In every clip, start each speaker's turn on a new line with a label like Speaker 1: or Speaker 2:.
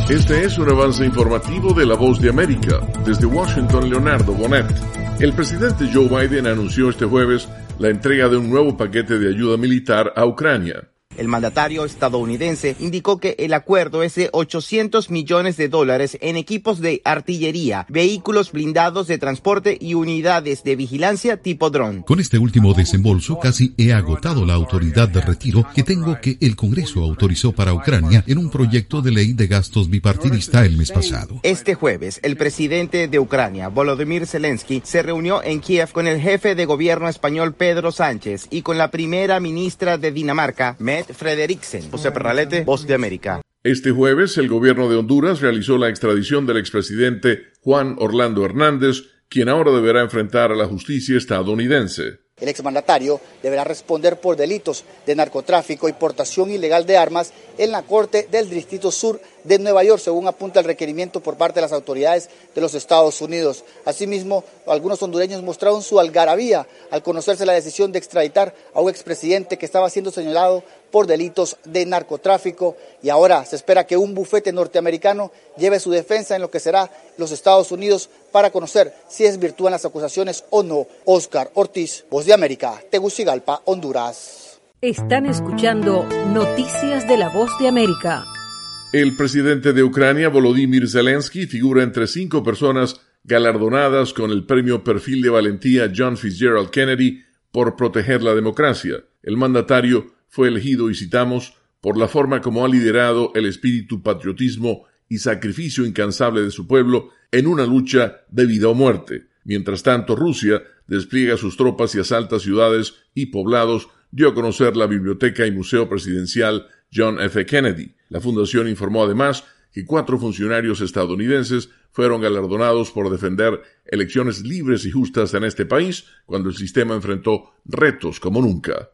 Speaker 1: Este es un avance informativo de La Voz de América. Desde Washington, Leonardo Bonet. El presidente Joe Biden anunció este jueves la entrega de un nuevo paquete de ayuda militar a Ucrania.
Speaker 2: El mandatario estadounidense indicó que el acuerdo es de $800 millones en equipos de artillería, vehículos blindados de transporte y unidades de vigilancia tipo dron.
Speaker 3: Con este último desembolso casi he agotado la autoridad de retiro que tengo que el Congreso autorizó para Ucrania en un proyecto de ley de gastos bipartidista el mes pasado.
Speaker 2: Este jueves, el presidente de Ucrania, Volodymyr Zelensky, se reunió en Kiev con el jefe de gobierno español Pedro Sánchez y con la primera ministra de Dinamarca, Mette Frederiksen. José Perralete, Voz de América.
Speaker 1: Este jueves, el gobierno de Honduras realizó la extradición del expresidente Juan Orlando Hernández, quien ahora deberá enfrentar a la justicia estadounidense.
Speaker 4: El exmandatario deberá responder por delitos de narcotráfico y portación ilegal de armas en la Corte del Distrito Sur de Nueva York, según apunta el requerimiento por parte de las autoridades de los Estados Unidos. Asimismo, algunos hondureños mostraron su algarabía al conocerse la decisión de extraditar a un expresidente que estaba siendo señalado por delitos de narcotráfico, y ahora se espera que un bufete norteamericano lleve su defensa en lo que será los Estados Unidos para conocer si desvirtúan las acusaciones o no. Oscar Ortiz, Voz de América, Tegucigalpa, Honduras.
Speaker 5: Están escuchando Noticias de la Voz de América.
Speaker 1: El presidente de Ucrania, Volodymyr Zelensky, figura entre 5 personas galardonadas con el premio Perfil de Valentía John Fitzgerald Kennedy por proteger la democracia. El mandatario fue elegido, y citamos, por la forma como ha liderado el espíritu patriotismo y sacrificio incansable de su pueblo en una lucha de vida o muerte. Mientras tanto, Rusia despliega sus tropas y asalta ciudades y poblados, dio a conocer la Biblioteca y Museo Presidencial John F. Kennedy. La fundación informó además que 4 funcionarios estadounidenses fueron galardonados por defender elecciones libres y justas en este país cuando el sistema enfrentó retos como nunca.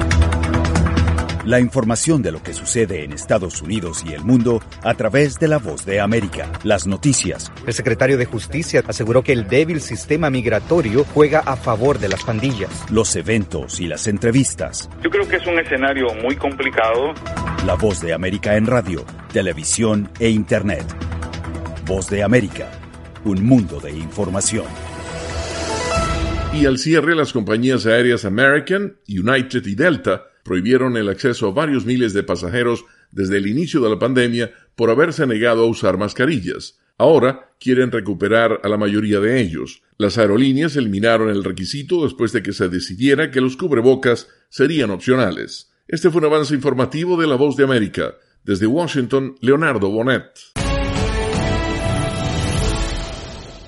Speaker 6: La información de lo que sucede en Estados Unidos y el mundo a través de La Voz de América. Las noticias.
Speaker 7: El secretario de Justicia aseguró que el débil sistema migratorio juega a favor de las pandillas.
Speaker 6: Los eventos y las entrevistas.
Speaker 8: Yo creo que es un escenario muy complicado.
Speaker 6: La Voz de América en radio, televisión e internet. Voz de América, un mundo de información.
Speaker 1: Y al cierre, las compañías aéreas American, United y Delta prohibieron el acceso a varios miles de pasajeros desde el inicio de la pandemia por haberse negado a usar mascarillas. Ahora quieren recuperar a la mayoría de ellos. Las aerolíneas eliminaron el requisito después de que se decidiera que los cubrebocas serían opcionales. Este fue un avance informativo de La Voz de América. Desde Washington, Leonardo Bonet.